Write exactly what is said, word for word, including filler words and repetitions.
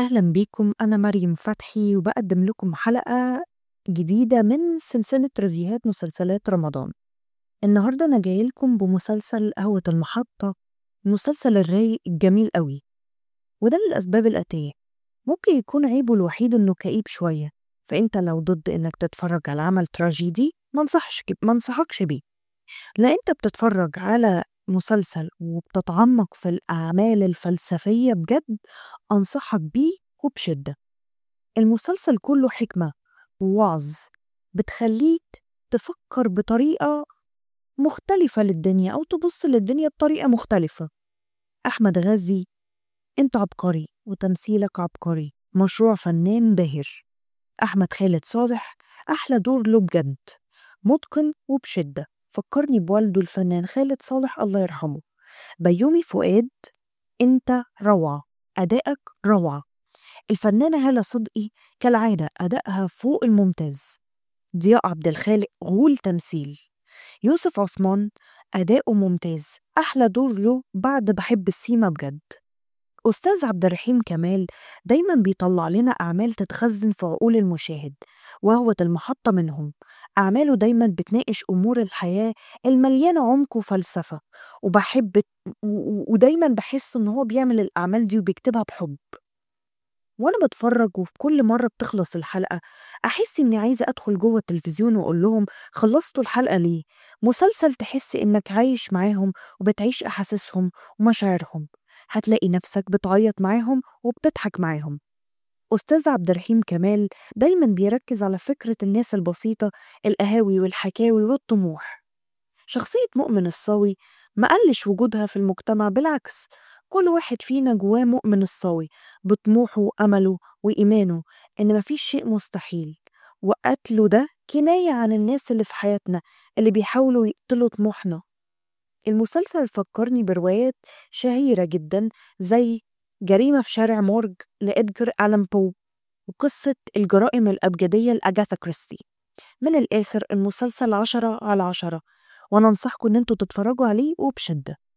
أهلا بيكم، أنا مريم فتحي وبقدم لكم حلقة جديدة من سلسلة ريفيوهات مسلسلات رمضان. النهاردة أنا جاي لكم بمسلسل قهوة المحطة، المسلسل الرايق الجميل قوي، وده للأسباب الآتية. ممكن يكون عيبه الوحيد إنه كئيب شوية، فأنت لو ضد إنك تتفرج على عمل تراجيدي ما انصحش ما انصحكش بيه. لا، أنت بتتفرج على مسلسل وبتتعمق في الأعمال الفلسفية بجد، أنصحك بيه وبشدة. المسلسل كله حكمة ووعظ، بتخليك تفكر بطريقة مختلفة للدنيا أو تبص للدنيا بطريقة مختلفة. أحمد غزي، أنت عبقري وتمثيلك عبقري، مشروع فنان باهر. أحمد خالد صالح، أحلى دور له بجد، متقن وبشدة، فكرني بوالده الفنان خالد صالح الله يرحمه. بيومي فؤاد، أنت روعة، أدائك روعة. الفنانة هالة صدقي كالعادة أدائها فوق الممتاز. ضياء عبد الخالق غول تمثيل. يوسف عثمان أداؤه ممتاز، أحلى دور له بعد بحب السيما بجد. أستاذ عبد الرحيم كمال دايما بيطلع لنا أعمال تتخزن في عقول المشاهد، وهو المحطة منهم. أعماله دايما بتناقش أمور الحياة المليانة عمق وفلسفة، وبحب و- و- ودايما بحس إن هو بيعمل الأعمال دي وبيكتبها بحب. وانا بتفرج وفي كل مرة بتخلص الحلقة احس اني عايزة ادخل جوه التلفزيون واقول لهم خلصتوا الحلقة ليه. مسلسل تحس انك عايش معاهم وبتعيش احاسيسهم ومشاعرهم، هتلاقي نفسك بتعيط معاهم وبتضحك معاهم. أستاذ عبد الرحيم كمال دايما بيركز على فكرة الناس البسيطة، القهاوي والحكاوي والطموح. شخصية مؤمن الصاوي ما قلش وجودها في المجتمع، بالعكس، كل واحد فينا جواه مؤمن الصاوي بطموحه وأمله وإيمانه إن مفيش شيء مستحيل، وقتله ده كناية عن الناس اللي في حياتنا اللي بيحاولوا يقتلوا طموحنا. المسلسل فكرني بروايات شهيرة جدا زي جريمة في شارع مورج لإدجار ألان بو، وقصة الجرائم الأبجدية لأجاثا كريستي. من الآخر المسلسل عشرة على عشرة، وأنا أنصحكم إن انتوا تتفرجوا عليه وبشدة.